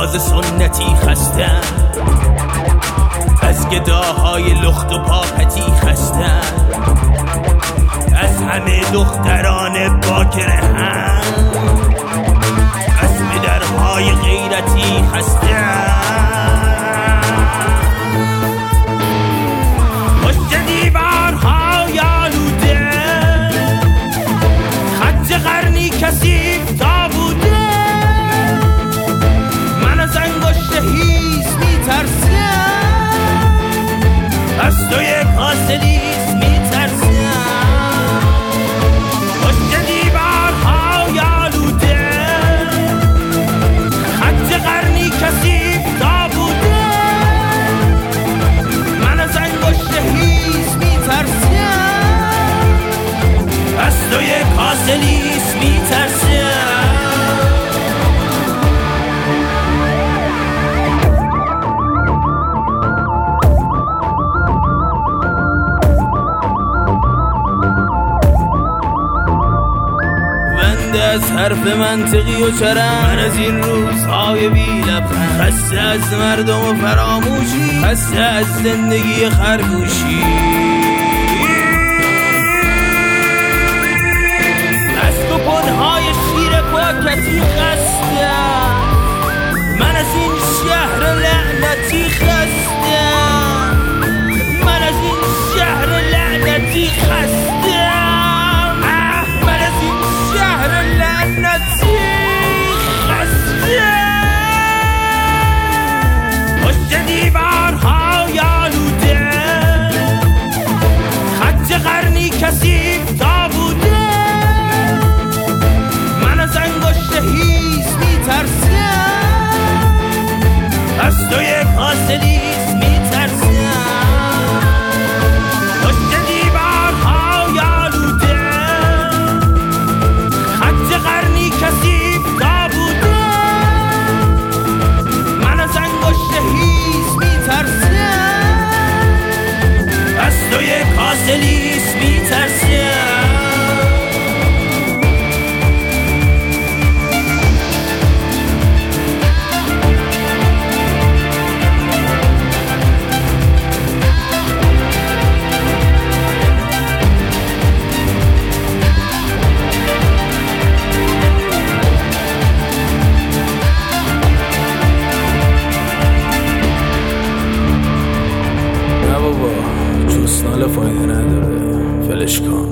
ساز سنتی خستم، از گداهای لخت و پاپتی خستم، از همه دختران باکره هم، از پدرهای غیرتی خستم. پشت دیوارهای آلوده خط قرنی کثیف تا بوده، من از انگشت هیز میترسم، از توی کاسه لیز میترسم. پشت دیوارهای آلوده خط قرنی کثیف تا بوده، من از انگشت هیز میترسم، از توی کاسه لیز میترسم. از حرف منطقی و چرم، من از این روزهای بی لبخند، خسته از مردم و فراموشی، خسته از زندگی خرگوشی. از توپنهای شیر پاکتی خستم، من از این شهر لعنتی خستم، من از این شهر لعنتی خستم، من از این شهر لعنتی خستم. پشت دیوارهای آلوده خط قرنی کثیف تا بوده، من از انگشت هیز میترسم، از توی کاسه لیز میترسم. پشت دیوارهای آلوده خط قرنی کثیف تا بوده، من از انگشت هیز میترسم، از توی کاسه لیز میترسم. نه بابا، جستنال فایده نداره، فلش کن.